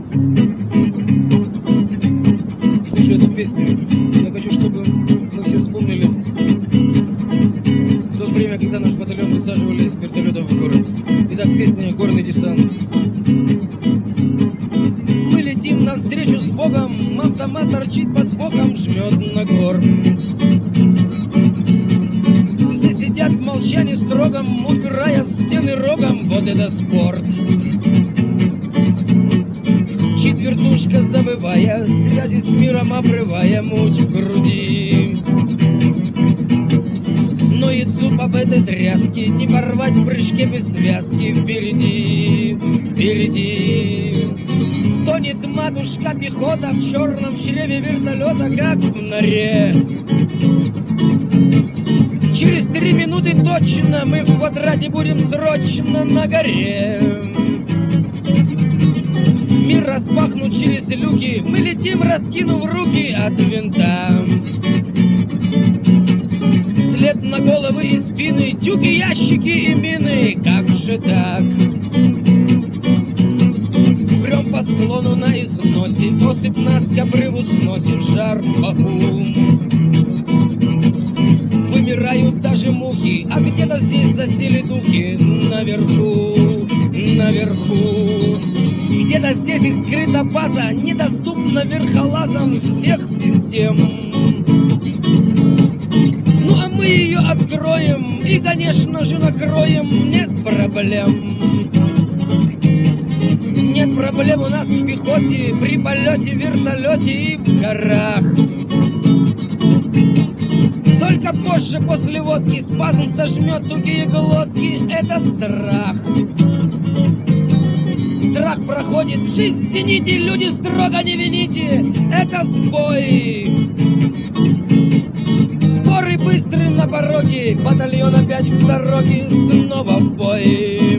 Слушай эту песню, я хочу, чтобы мы все вспомнили то время, когда наш батальон высаживали с вертолетом в город. Итак, песня «Горный десант». Мы летим навстречу с Богом, автомат торчит под боком, жмет на горб. Все сидят в молчании строгом, упирая в стены рогом, вот это спорт. Четвертушка забывая, связи с миром обрывая, муть в груди. Ноет зуб об этой тряске, не порвать в прыжке без связки. Впереди, впереди стонет матушка пехота в черном чреве вертолета, как в норе. Через 3 минуты точно мы в квадрате будем срочно на горе. Мир распахнут через люки, мы летим, раскинув руки от винта. След на головы и спины, тюки, ящики и мины, как же так? Прям по склону на износе, осыпь нас к обрыву сносит, жар в паху. Вымирают даже мухи, а где-то здесь засели духи наверху, наверху. Где-то здесь их скрыта база, недоступна верхолазам всех систем. Ну а мы ее откроем и, конечно же, накроем, нет проблем. Нет проблем у нас в пехоте, при полете, вертолете и в горах. Только позже, после водки, спазм сожмет тугие глотки, это страх. Страх проходит, жизнь в зените, люди строго не вините, это сбой. Споры быстры на пороге, батальон опять в дороге, снова в бой.